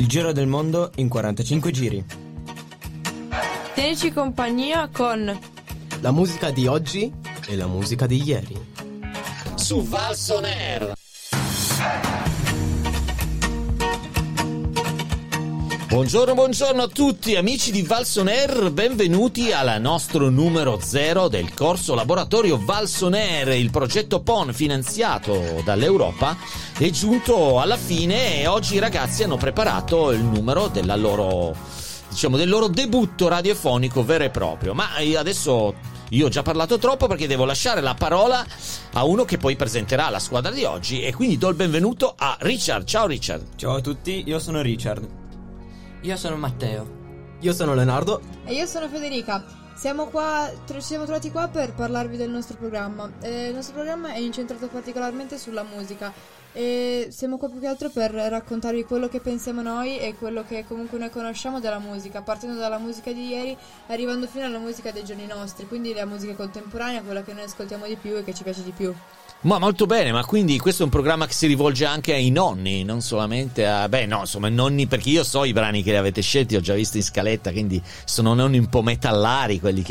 Il giro del mondo in 45 giri. Tienici compagnia con la musica di oggi e la musica di ieri. Su Valls On Air. Buongiorno a tutti amici di Valls On Air, benvenuti al nostro numero 0 del corso laboratorio Valls On Air. Il progetto PON finanziato dall'Europa è giunto alla fine e oggi i ragazzi hanno preparato il numero della loro, del loro debutto radiofonico vero e proprio. Ma adesso io ho già parlato troppo perché devo lasciare la parola a uno che poi presenterà la squadra di oggi e quindi do il benvenuto a Richard. Ciao Richard. Ciao a tutti, io sono Richard. Io sono Matteo. Io sono Leonardo. E io sono Federica. Ci siamo trovati qua per parlarvi del nostro programma. Il nostro programma è incentrato particolarmente sulla musica e siamo qua più che altro per raccontarvi quello che pensiamo noi e quello che comunque noi conosciamo della musica, partendo dalla musica di ieri, arrivando fino alla musica dei giorni nostri, quindi la musica contemporanea, quella che noi ascoltiamo di più e che ci piace di più. Ma molto bene, ma quindi questo è un programma che si rivolge anche ai nonni, non solamente a... nonni, perché io so i brani che li avete scelti, ho già visto in scaletta, quindi sono nonni un po' metallari quelli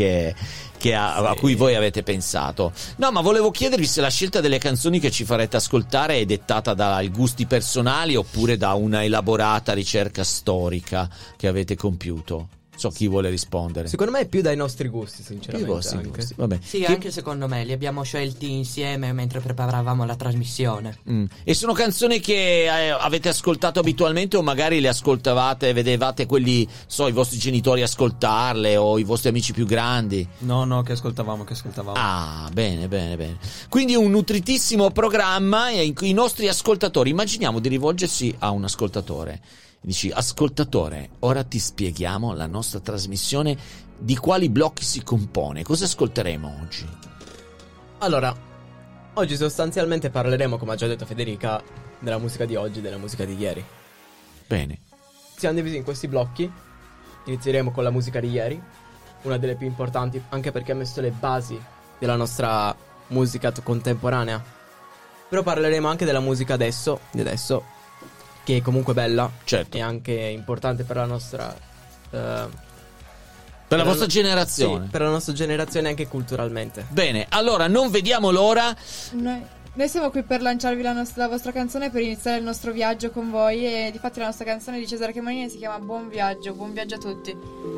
a cui voi avete pensato. No, ma volevo chiedervi se la scelta delle canzoni che ci farete ascoltare è dettata dai gusti personali oppure da una elaborata ricerca storica che avete compiuto. So chi vuole rispondere. Secondo me è più dai nostri gusti, sinceramente. Gusti. Vabbè. Sì, anche secondo me li abbiamo scelti insieme mentre preparavamo la trasmissione. E sono canzoni che avete ascoltato abitualmente o magari le ascoltavate, vedevate quelli, i vostri genitori ascoltarle o i vostri amici più grandi? No, che ascoltavamo. Ah, bene. Quindi un nutritissimo programma in cui i nostri ascoltatori, immaginiamo di rivolgersi a un ascoltatore. Dici: ascoltatore, ora ti spieghiamo la nostra trasmissione, di quali blocchi si compone, cosa ascolteremo oggi? Allora, oggi sostanzialmente parleremo, come ha già detto Federica, della musica di oggi e della musica di ieri. Bene. Siamo divisi in questi blocchi. Inizieremo con la musica di ieri, una delle più importanti, anche perché ha messo le basi della nostra musica contemporanea. Però parleremo anche della musica di adesso, che è comunque bella, certo, e anche importante per la nostra per la vostra generazione. Sì, per la nostra generazione anche culturalmente. Bene, allora non vediamo l'ora. Noi siamo qui per lanciarvi la vostra canzone, per iniziare il nostro viaggio con voi. E difatti la nostra canzone di Cesare Cremonini si chiama Buon viaggio a tutti.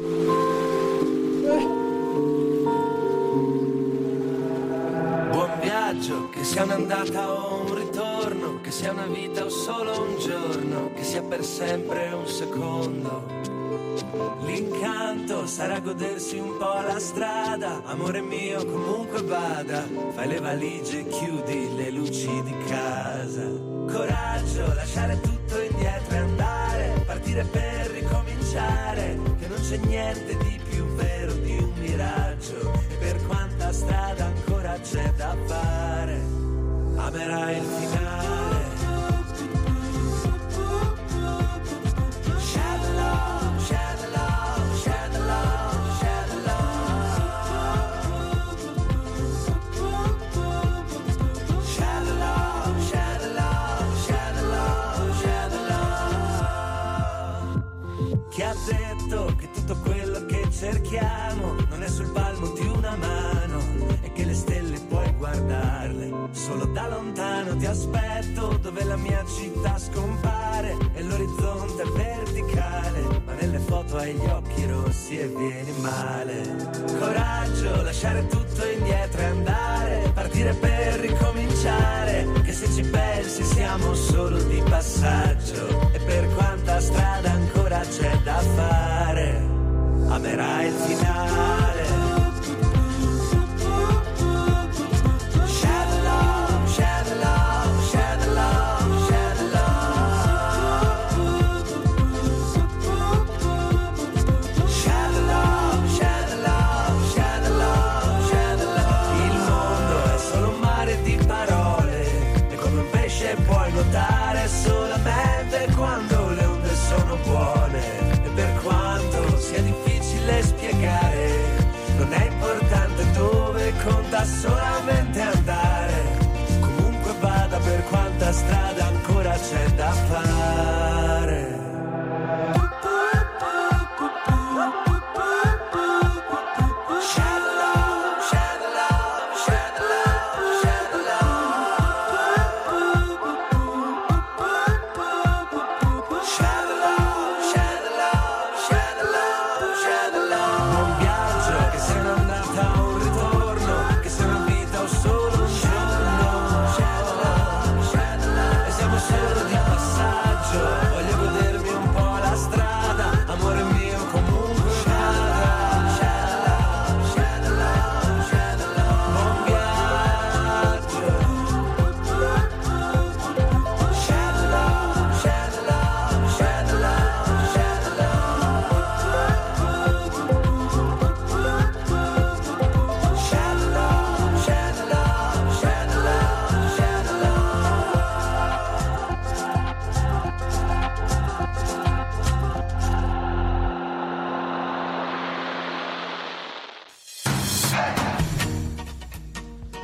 Buon viaggio, che sia un'andata o un ritorno, che sia una vita o solo un giorno, che sia per sempre un secondo. L'incanto sarà godersi un po' la strada, amore mio comunque vada, fai le valigie e chiudi le luci di casa. Coraggio, lasciare tutto indietro e andare, partire per ricominciare, che non c'è niente di più vero di un miraggio, e per quanta strada ancora c'è da fare, amerai il finale. Chi ha detto che tutto quello che cerchiamo non è sul palmo di una mano e che le stelle puoi guardarle solo da lontano? Ti aspetto dove la mia città scompare e l'orizzonte è verticale, ma nelle foto hai gli occhi rossi e vieni male. Coraggio, lasciare tutto indietro e andare, partire per ricominciare, che se ci pensi siamo solo di passaggio, e per quanta strada ancora c'è da fare, amerai il finale. Solamente quando le onde sono buone, e per quanto sia difficile spiegare, non è importante dove, conta solamente andare, comunque vada, per quanta strada ancora c'è da fare.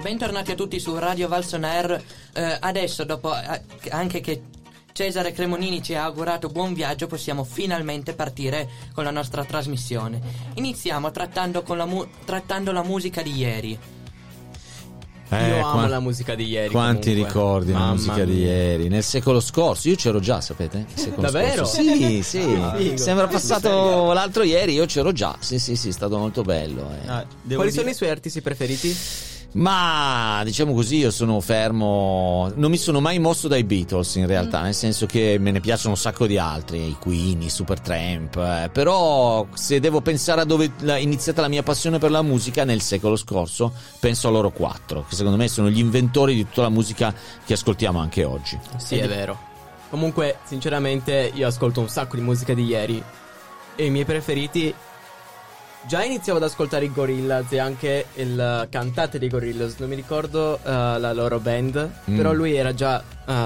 bentornati a tutti su Radio Valson Air. Adesso, dopo anche che Cesare Cremonini ci ha augurato buon viaggio, possiamo finalmente partire con la nostra trasmissione. Iniziamo trattando la musica di ieri. Io amo la musica di ieri. Quanti comunque. ricordi la Mamma musica di mia. ieri? Nel secolo scorso, io c'ero già, sapete? Davvero? Scorso. Sì, sì. Figo. Sembra passato l'altro ieri, io c'ero già. Sì, è stato molto bello. Quali sono i suoi artisti preferiti? Ma diciamo così, io sono fermo, non mi sono mai mosso dai Beatles in realtà, nel senso che me ne piacciono un sacco di altri, i Queen, i Supertramp, però se devo pensare a dove è iniziata la mia passione per la musica nel secolo scorso, penso a loro 4, che secondo me sono gli inventori di tutta la musica che ascoltiamo anche oggi. Sì, è vero. Comunque, sinceramente, io ascolto un sacco di musica di ieri e i miei preferiti... Già iniziavo ad ascoltare i Gorillaz e anche il cantante dei Gorillaz, non mi ricordo la loro band, però lui era già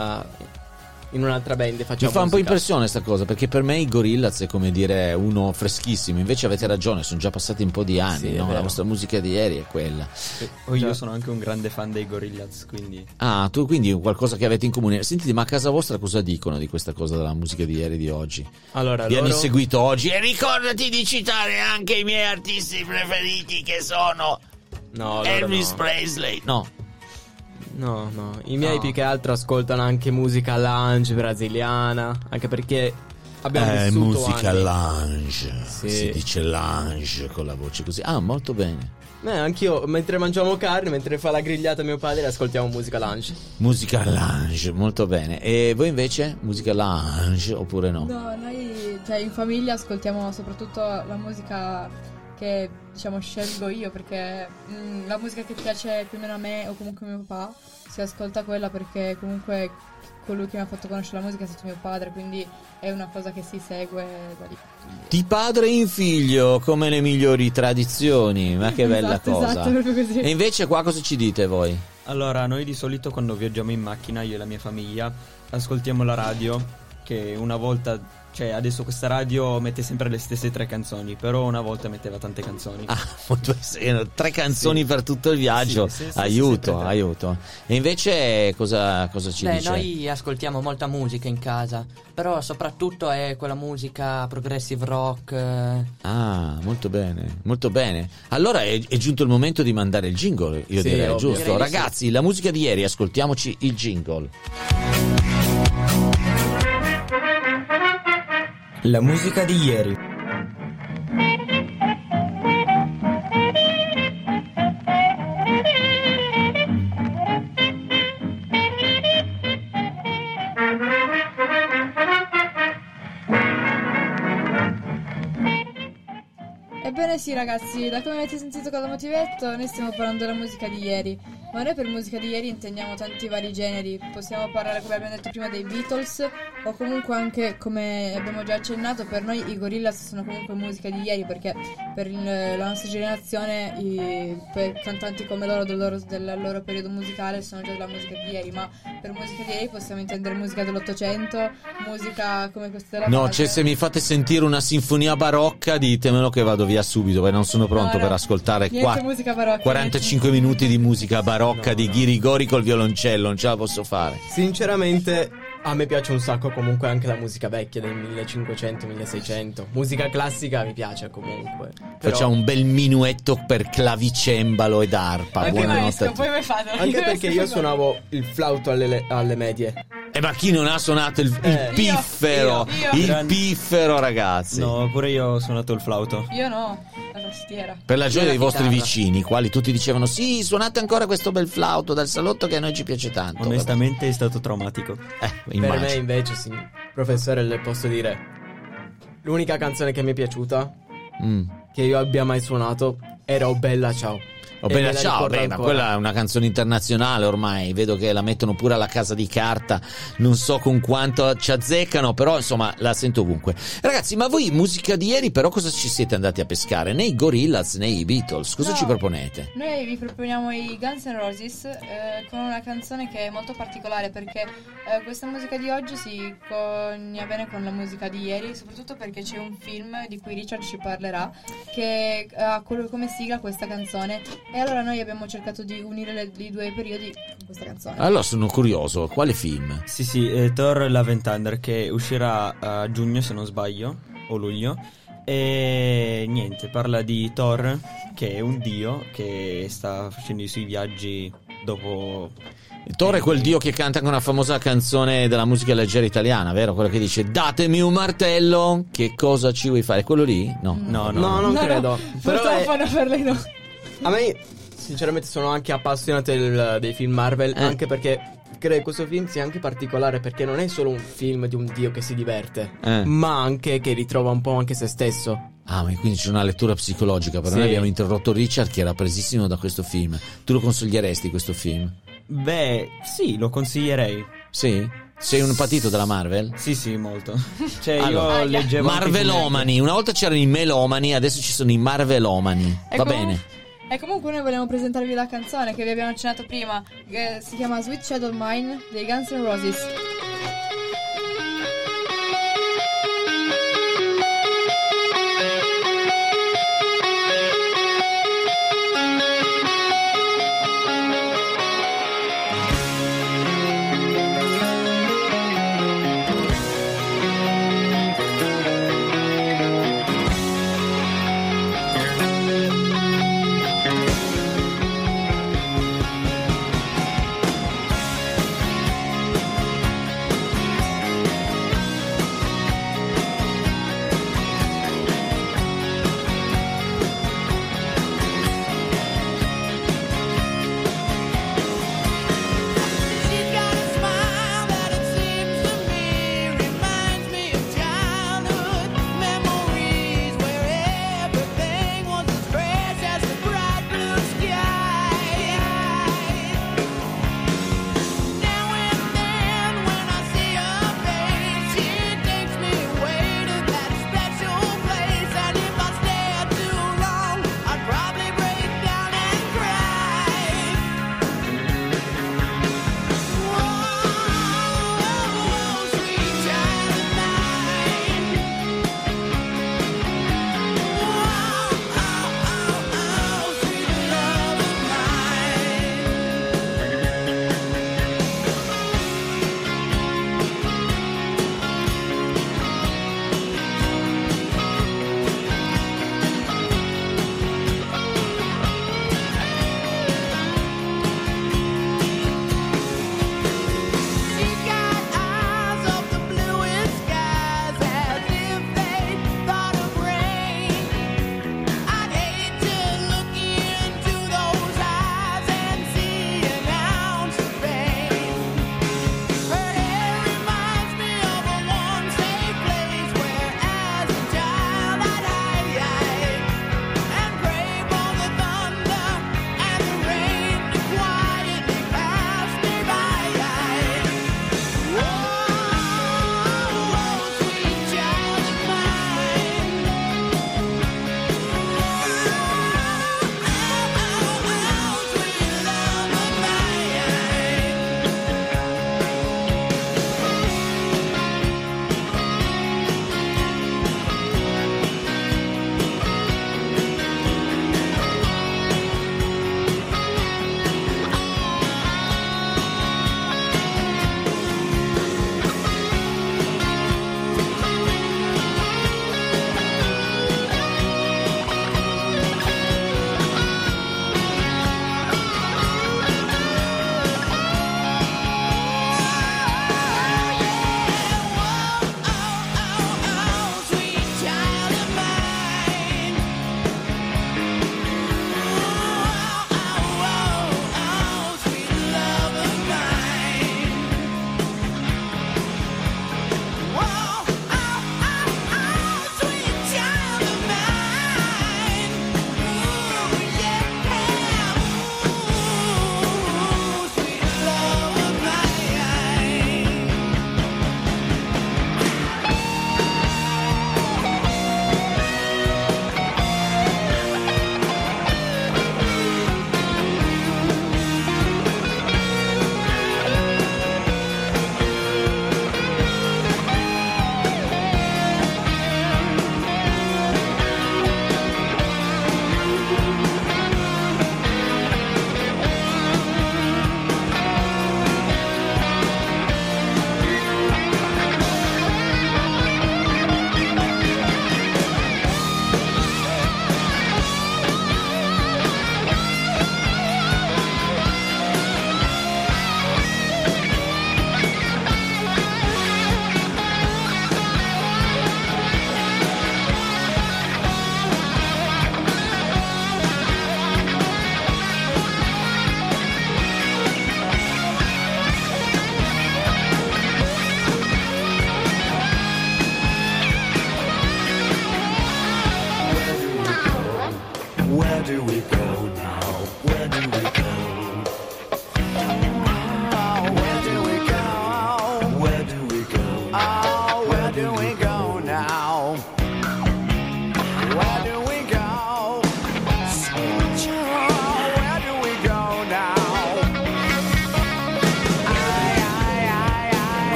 in un'altra band e faceva Mi fa un po' musica. impressione sta cosa, perché per me i Gorillaz è come dire uno freschissimo, invece avete ragione, sono già passati un po' di anni, Sì, è no? La vero. vostra musica di ieri è quella. Io sono anche un grande fan dei Gorillaz, quindi... Ah, tu quindi qualcosa che avete in comune. Sentite, ma a casa vostra cosa dicono di questa cosa della musica di ieri e di oggi? Allora, Vi hanno loro... seguito oggi e ricordati di citare anche i miei artisti preferiti che sono No, loro Elvis no. Presley. No. No, i miei più che altro ascoltano anche musica lounge brasiliana, anche perché abbiamo vissuto musica anni. lounge. Sì. Si dice lounge con la voce così. Ah, molto bene. Anch'io, mentre mangiamo carne, mentre fa la grigliata mio padre, ascoltiamo musica lounge. Musica lounge, molto bene. E voi invece? Musica lounge oppure no? No, noi in famiglia ascoltiamo soprattutto la musica che diciamo scelgo io, perché la musica che piace più o meno a me o comunque a mio papà, si ascolta quella perché comunque colui che mi ha fatto conoscere la musica è stato mio padre, quindi è una cosa che si segue da lì. Di padre in figlio, come le migliori tradizioni. Ma che bella Esatto, cosa. esatto, proprio così. E invece qua cosa ci dite voi? Allora, noi di solito quando viaggiamo in macchina, io e la mia famiglia, ascoltiamo la radio, che una volta... Cioè, adesso questa radio mette sempre le stesse 3 canzoni, però una volta metteva tante canzoni. Ah, 3 canzoni per tutto il viaggio. Sì, aiuto, sì, aiuto. E invece cosa ci dice? Noi ascoltiamo molta musica in casa, però soprattutto è quella musica progressive rock. Ah, molto bene, molto bene. Allora è giunto il momento di mandare il jingle, io Sì, direi, ovvio. giusto? Direi di Ragazzi, la musica di ieri, ascoltiamoci il jingle. La musica di ieri. Ebbene sì ragazzi, da come avete sentito con la motivetto, noi stiamo parlando della musica di ieri. Ma noi per musica di ieri intendiamo tanti vari generi. Possiamo parlare, come abbiamo detto prima, dei Beatles, o comunque anche, come abbiamo già accennato, per noi i Gorillaz sono comunque musica di ieri, perché per la nostra generazione per cantanti come loro del loro periodo musicale sono già della musica di ieri. Ma per musica di ieri possiamo intendere musica dell'Ottocento, musica come questa della No, base. se mi fate sentire una sinfonia barocca, ditemelo che vado via subito, perché non sono pronto No, per ascoltare niente musica barocca, 45 minuti di musica barocca di Ghirigori col violoncello, non ce la posso fare. Sinceramente, a me piace un sacco comunque anche la musica vecchia del 1500-1600. Musica classica mi piace comunque. Però- Facciamo un bel minuetto per clavicembalo ed arpa. Anche Buonanotte maestro, a tutti. poi mi fate Anche perché io suonavo il flauto alle medie. Ma chi non ha suonato il Io, piffero? io. Il piffero, ragazzi. No, pure io ho suonato il flauto. Io no, la tastiera. Per la gioia Io dei la vostri chitarra. vicini, quali tutti dicevano: sì, suonate ancora questo bel flauto dal salotto che a noi ci piace tanto. Onestamente è stato traumatico. Per Immagino. me invece, sì, professore, le posso dire, l'unica canzone che mi è piaciuta, che io abbia mai suonato, era Oh Bella Ciao. Oh, E bella me la ciao, ricordo beh, ma ancora. quella è una canzone internazionale ormai, vedo che la mettono pure alla Casa di Carta, non so con quanto ci azzeccano, però insomma la sento ovunque. Ragazzi, ma voi musica di ieri però cosa ci siete andati a pescare? Né i Gorillaz né i Beatles, cosa No. ci proponete? Noi vi proponiamo i Guns N' Roses con una canzone che è molto particolare, perché questa musica di oggi si cogna bene con la musica di ieri, soprattutto perché c'è un film di cui Richard ci parlerà che ha come sigla questa canzone, E allora noi abbiamo cercato di unire i due periodi con questa canzone. Allora sono curioso, quale film? Sì, Thor Love and Thunder, che uscirà a giugno se non sbaglio, o luglio. E niente, parla di Thor, che è un dio che sta facendo i suoi viaggi dopo... Thor è quel dio che canta con una famosa canzone della musica leggera italiana, vero? Quello che dice datemi un martello, che cosa ci vuoi fare? Quello lì? No. No, non credo. Però Purtroppo no, per lei no. a me sinceramente sono anche appassionato dei film Marvel, anche perché credo che questo film sia anche particolare, perché non è solo un film di un dio che si diverte, ma anche che ritrova un po' anche se stesso. Ah, ma quindi c'è una lettura psicologica. Però Sì. noi abbiamo interrotto Richard, che era presissimo da questo film. Tu lo consiglieresti questo film? Beh, sì, lo consiglierei. Sì? Sei un patito della Marvel? Sì, molto. Cioè, Allora, io leggevo anche i Marvelomani. Una volta c'erano i melomani, adesso ci sono i Marvelomani. Va bene. E comunque noi vogliamo presentarvi la canzone che vi abbiamo accennato prima, che si chiama Sweet Shadow Mine dei Guns N' Roses.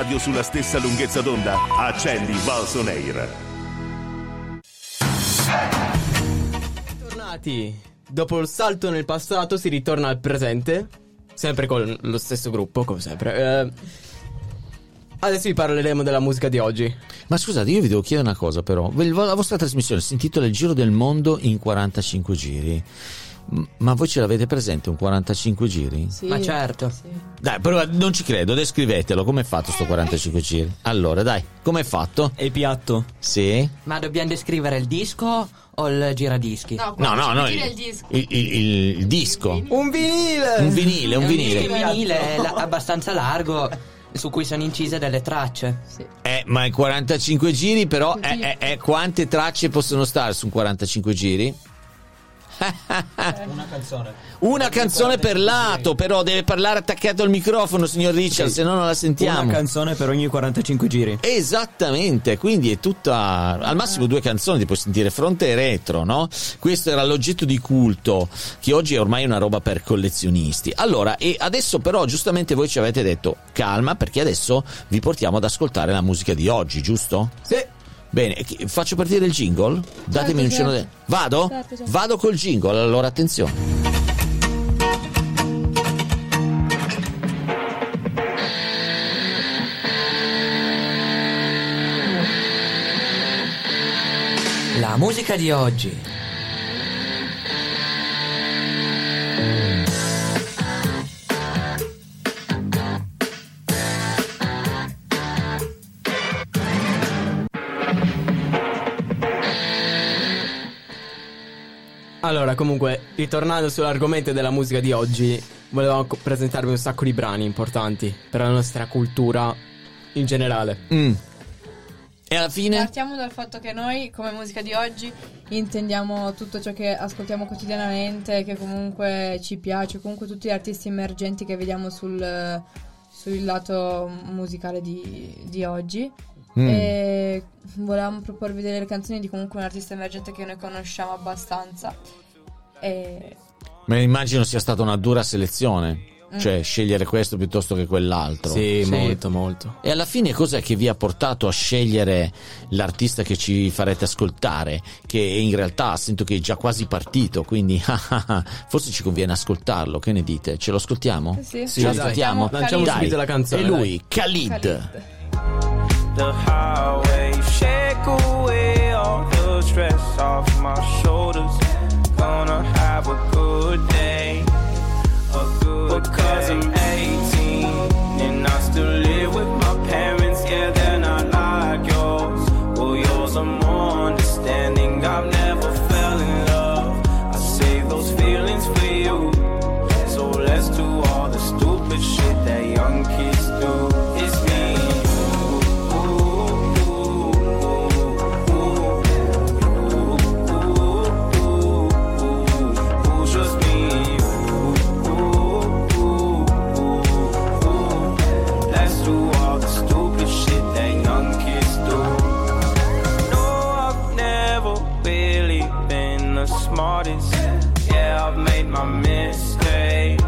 radio sulla stessa lunghezza d'onda? Accendi Valls On Air. Tornati. Dopo il salto nel passato si ritorna al presente, sempre con lo stesso gruppo, come sempre. Adesso vi parleremo della musica di oggi. Ma scusate, io vi devo chiedere una cosa però. La vostra trasmissione si intitola Il Giro del Mondo in 45 giri. Ma voi ce l'avete presente un 45 giri? Sì. Ma certo. Sì. Dai, però non ci credo, descrivetelo, com'è fatto sto 45 giri? Allora, dai, com'è fatto? E il piatto? Sì? Ma dobbiamo descrivere il disco o il giradischi? No, il disco. Il disco. Un vinile! Un vinile, un È un vinile. disco in vinile abbastanza largo su cui sono incise delle tracce. Sì. Ma in 45 giri però Così. quante tracce possono stare su un 45 giri? Una canzone. Una canzone per lato, però deve parlare attaccato al microfono, signor Richard, se no non la sentiamo. Una canzone per ogni 45 giri. Esattamente, quindi è tutta, al massimo 2 canzoni, ti puoi sentire fronte e retro, no? Questo era l'oggetto di culto, che oggi è ormai una roba per collezionisti. Allora, e adesso però giustamente voi ci avete detto calma, perché adesso vi portiamo ad ascoltare la musica di oggi, giusto? Sì. Bene, faccio partire il jingle? Datemi un cenno. certo. Vado? Certo. Vado col jingle, allora attenzione. La musica di oggi. Allora, comunque, ritornando sull'argomento della musica di oggi, volevamo presentarvi un sacco di brani importanti per la nostra cultura in generale. E alla fine? Partiamo dal fatto che noi, come musica di oggi, intendiamo tutto ciò che ascoltiamo quotidianamente, che comunque ci piace, comunque tutti gli artisti emergenti che vediamo sul lato musicale di oggi. E volevamo proporvi delle canzoni di comunque un artista emergente che noi conosciamo abbastanza. Ma immagino sia stata una dura selezione. Cioè scegliere questo piuttosto che quell'altro. Sì, molto. E alla fine cos'è che vi ha portato a scegliere l'artista che ci farete ascoltare? Che in realtà sento che è già quasi partito, quindi forse ci conviene ascoltarlo. Che ne dite? Ce lo ascoltiamo? Sì. Ce lo Dai. ascoltiamo? Lanciamo Dai. subito la canzone. E lui, Khalid. The highway, shake away all the stress off my shoulders. Gonna have a good day, because I'm 18 and I still live with my parents. Yeah, they're not like yours. Well, yours are more understanding. I've never fell in love. I save those feelings for you. So let's do all the stupid shit that young kids do. It's me. Smartest, yeah, I've made my mistakes.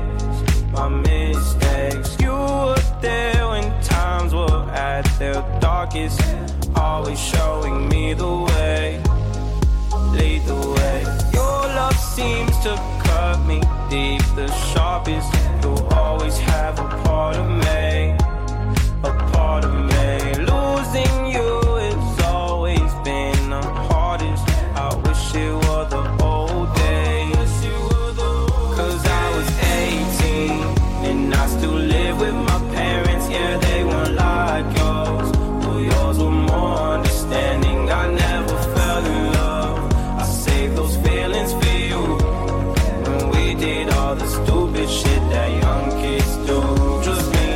You were there when times were at their darkest, always showing me the way, lead the way. Your love seems to cut me deep, the sharpest. You'll always have a part of me, a part of me. Losing you has always been the hardest. I wish it were the old days, 'cause I was 18 and I still live with my parents. Yeah, they weren't like yours. Well, yours were more understanding. I never fell in love. I saved those feelings for you when we did all the stupid shit that young kids do. Just me.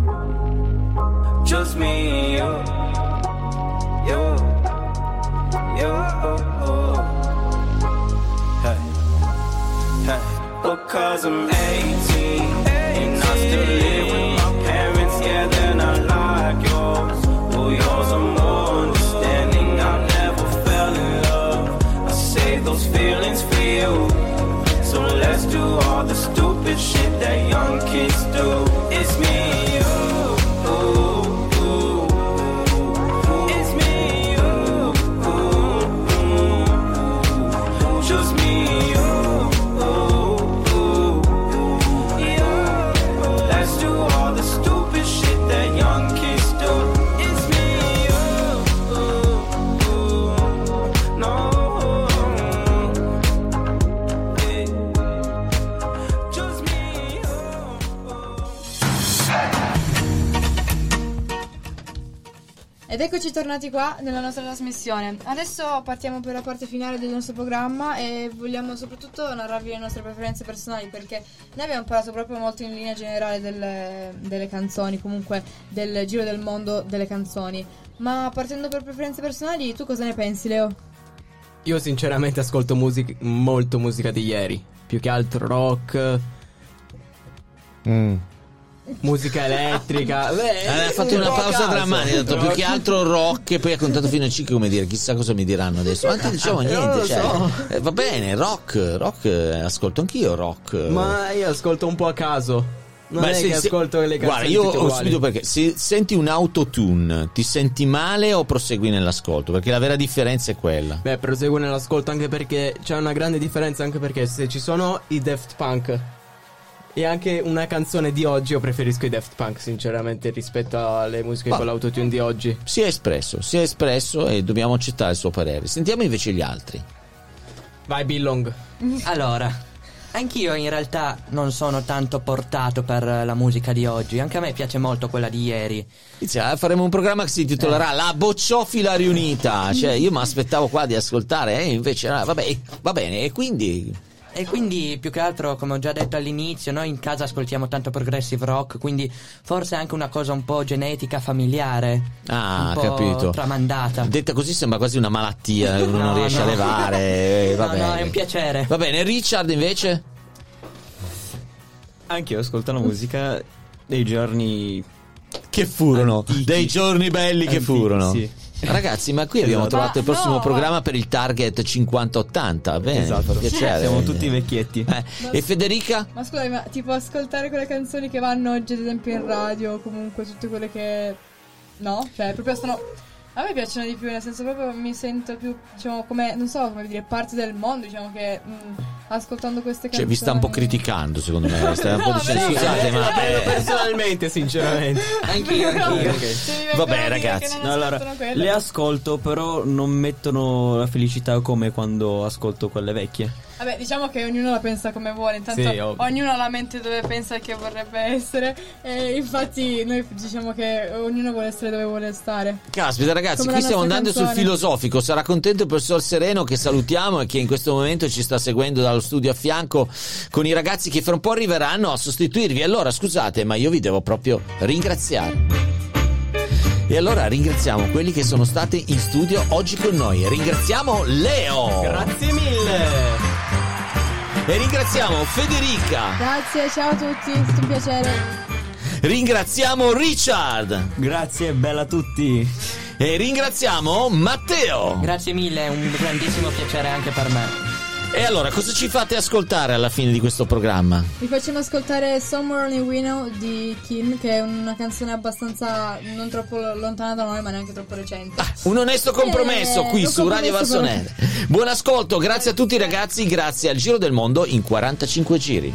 Just me, you. you. Hey, hey. Because I'm 18 and I still live with my parents, yeah, they're not like yours. Well, yours are more understanding. I never fell in love. I save those feelings for you. So let's do all the stupid shit that young kids do. It's me and you. It's me and you. Just me and you. Let's do all the stupid shit that young kids do. It's me and you. No. Just me and Ed eccoci tornati qua nella nostra trasmissione. Adesso partiamo per la parte finale del nostro programma e vogliamo soprattutto narrarvi le nostre preferenze personali, perché noi abbiamo parlato proprio molto in linea generale delle canzoni, comunque del giro del mondo delle canzoni. Ma partendo per preferenze personali, tu cosa ne pensi, Leo? Io sinceramente ascolto molto musica di ieri. Più che altro rock, musica elettrica. Ha fatto una pausa drammatica, ha detto più che altro rock e poi ha contato fino a 5, come dire, chissà cosa mi diranno adesso. Ma non diciamo niente, cioè, va bene, rock, ascolto anch'io rock. Ma io ascolto un po' a caso. Non Beh, è che ascolto le canzoni. Guarda, io tutte ho uguali. subito perché se senti un autotune, ti senti male o prosegui nell'ascolto? Perché la vera differenza è quella. Beh, proseguo nell'ascolto anche perché c'è una grande differenza, anche perché se ci sono i Daft Punk e anche una canzone di oggi, io preferisco i Daft Punk sinceramente rispetto alle musiche con l'autotune di oggi. Si è espresso e dobbiamo accettare il suo parere. Sentiamo invece gli altri. Vai Billong. Allora, anch'io in realtà non sono tanto portato per la musica di oggi. Anche a me piace molto quella di ieri. Faremo un programma che si intitolerà La Bocciofila Riunita. Cioè, io mi aspettavo qua di ascoltare, invece vabbè, va bene, e quindi più che altro, come ho già detto all'inizio, noi in casa ascoltiamo tanto progressive rock, quindi forse anche una cosa un po' genetica, familiare. Ah, un po' capito. tramandata. Detta così sembra quasi una malattia, uno non riesce a levare. Va bene. No, è un piacere. Va bene, Richard invece? Anch'io ascolto la musica dei giorni Che furono, antichi. dei giorni belli che Antichi, furono. sì. Ragazzi, ma qui abbiamo Esatto. trovato il prossimo no, programma per il target 50-80. Bene, Esatto. fa piacere. Siamo tutti vecchietti. E Federica? Ma scusami, ma tipo ascoltare quelle canzoni che vanno oggi ad esempio in radio, o comunque tutte quelle che... No? Cioè proprio sono... A me piacciono di più, nel senso proprio mi sento più, diciamo, come, non so come dire, parte del mondo, diciamo che ascoltando queste canzoni... Cioè, vi sta un po' criticando, secondo me. Stai un po' No, dicendo, però- scusate, ma. La prendo personalmente, sinceramente. Anch'io. Se mi vengono Vabbè, a dire ragazzi, che No, non allora, ascoltano quelle. le ascolto, però non mettono la felicità come quando ascolto quelle vecchie. Vabbè, diciamo che ognuno la pensa come vuole, intanto Sì, ovvio. ognuno ha la mente dove pensa che vorrebbe essere e infatti noi diciamo che ognuno vuole essere dove vuole stare. Caspita, ragazzi, Come qui la stiamo nostra andando sul canzone. filosofico. Sarà contento il professor Sereno, che salutiamo e che in questo momento ci sta seguendo dallo studio a fianco con i ragazzi che fra un po' arriveranno a sostituirvi. Allora, scusate, ma io vi devo proprio ringraziare. E allora ringraziamo quelli che sono stati in studio oggi con noi. Ringraziamo Leo. Grazie mille. E ringraziamo Federica. Grazie, ciao a tutti, è stato un piacere. Ringraziamo Richard. Grazie, bella a tutti. E ringraziamo Matteo. Grazie mille, è un grandissimo piacere anche per me. E allora, cosa ci fate ascoltare alla fine di questo programma? Vi facciamo ascoltare Somewhere Only We Know di Kim, che è una canzone abbastanza non troppo lontana da noi, ma neanche troppo recente. Un onesto compromesso qui un su Radio compromesso Valsonere. Buon ascolto, grazie a tutti ragazzi, grazie al Giro del Mondo in 45 giri.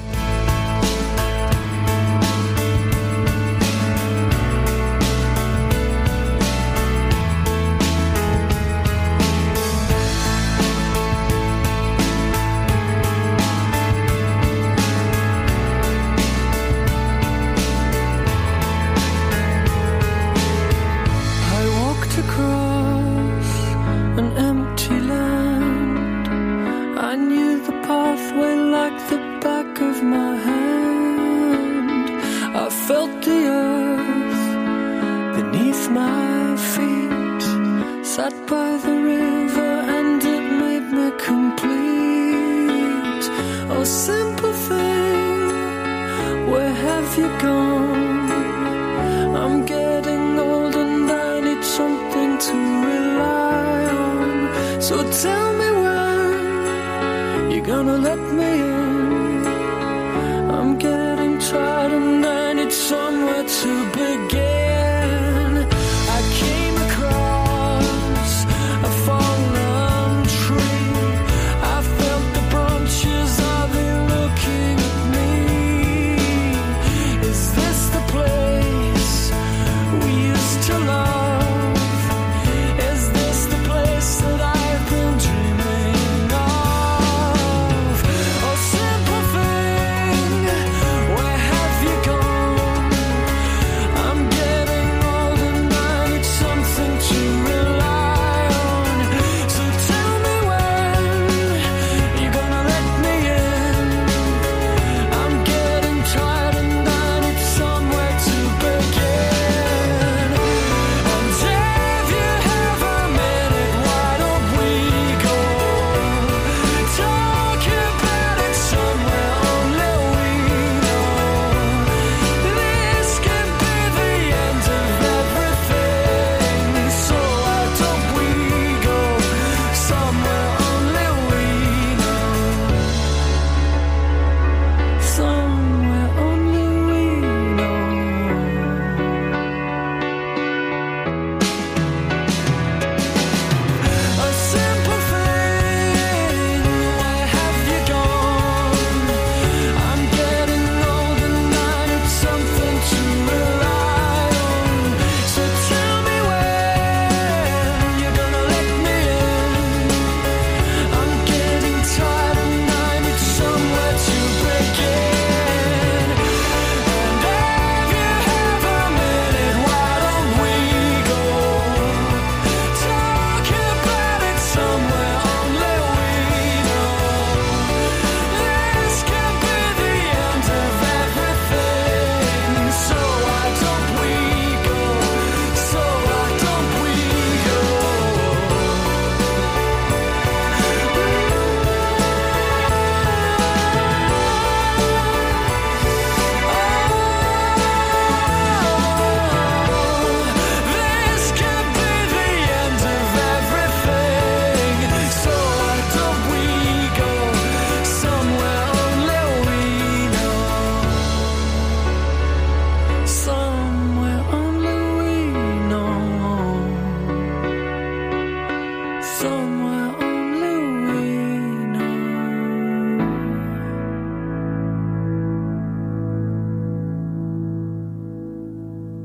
I walked across an empty land. I knew the pathway like the back of my hand. I felt the earth beneath my feet. Sat by the river and complete. Oh, simple thing, where have you gone? I'm getting old and I need something to rely on. So tell me when you're gonna let me in. I'm getting tired and I need somewhere to begin.